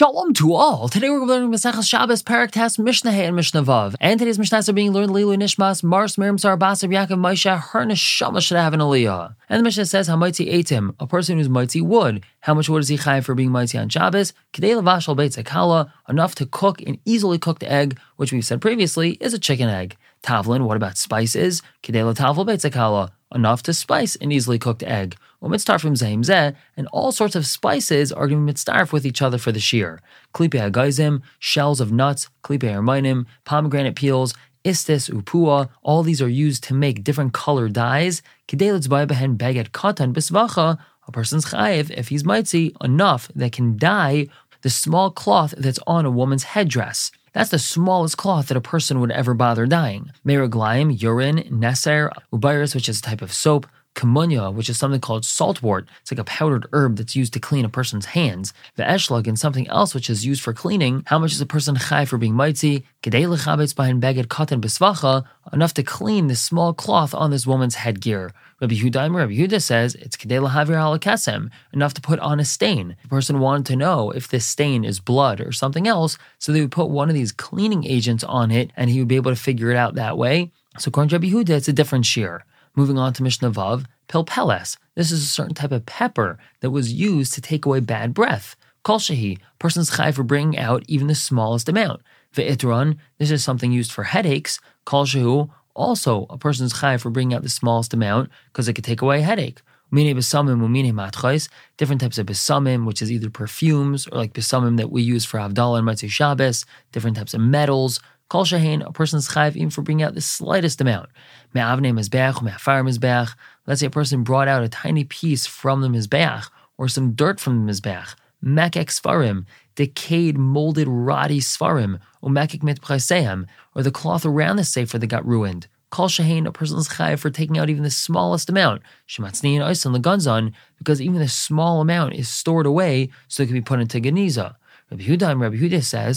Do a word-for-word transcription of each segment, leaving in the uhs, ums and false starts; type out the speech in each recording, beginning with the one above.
Shalom to all. Today we're learning Maseches Shabbos, Parak Tes, Mishnah Hey, and Mishnah Vav. And today's Mishnahs are being learned Lilu Nishmas, Mars, Miriam, Sar, Basar, Yaakov, Moshe, her neshama should have an aliyah. And the Mishnah says, Hamaitzi ate him, a person who's Maitzi wood. How much wood is he chayav for being Maitzi on Shabbos? Kedei levashal beit zakala, enough to cook an easily cooked egg, which we've said previously is a chicken egg. Tavlin, what about spices? Kedei latavl beit zakala, enough to spice an easily cooked egg. Mitzdarf from Zayim Zeh, and all sorts of spices are going to be mitzdarf with each other for the shear. Klipe hagayzim, shells of nuts, klipe armainim, pomegranate peels, istis, upua, all these are used to make different color dyes. Kidei litzbay behen baget katan bisvacha, a person's chayiv, if he's mitzi, enough that can dye the small cloth that's on a woman's headdress. That's the smallest cloth that a person would ever bother dyeing. Meraglaim, urine, neser, ubayris, which is a type of soap, kamunya, which is something called saltwort. It's like a powdered herb that's used to clean a person's hands. The eshlug, and something else which is used for cleaning. How much is a person chai for being mitzi? Kedei lechabetz bahin beged katan besvacha, enough to clean the small cloth on this woman's headgear. Rabbi Yehuda, Rabbi Yehuda says it's kedei lahavir halakesem, enough to put on a stain. The person wanted to know if this stain is blood or something else, so they would put one of these cleaning agents on it, and he would be able to figure it out that way. So according to Rabbi Yehuda, it's a different shear. Moving on to Mishnah Vav, pilpeles. This is a certain type of pepper that was used to take away bad breath. Kol shehi, person's chai for bringing out even the smallest amount. Ve'itron, this is something used for headaches. Kol shehu, also a person's chai for bringing out the smallest amount because it could take away a headache. Mine besamim umine matchais, different types of besamim, which is either perfumes or like besamim that we use for Havdalah and Motzei Shabbos, different types of metals. Kol shehein, a person's chayiv even for bringing out the slightest amount. Me'avnei mizbeach, me'afar mizbeach. Let's say a person brought out a tiny piece from the mizbeach or some dirt from the mizbeach. Mekek svarim, decayed, molded, rotty svarim, or mekek mitprasehem, or the cloth around the sefer that got ruined. Kol shehein, a person's chayiv for taking out even the smallest amount. Shematzniin oisan leganzon, because even the small amount is stored away so it can be put into geniza. Rabbi Yehuda, Rabbi Yehuda says,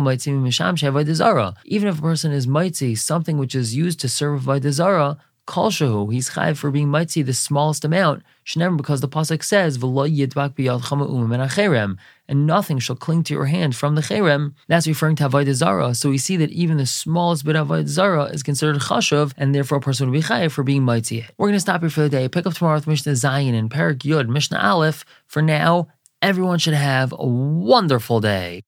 even if a person is mitzi, something which is used to serve avodah zara, kol shehu, he's chayiv for being mitzi the smallest amount, shenever, because the pasuk says, v'lo yidbak biyadcha ma'um min hacherem, and nothing shall cling to your hand from the cherem. That's referring to avodah zara. So we see that even the smallest bit of avodah zara is considered chashuv, and therefore a person would be chayiv for being mitzi. We're going to stop here for the day. Pick up tomorrow with Mishnah Zayin and Parak Yud, Mishnah Aleph. For now, everyone should have a wonderful day.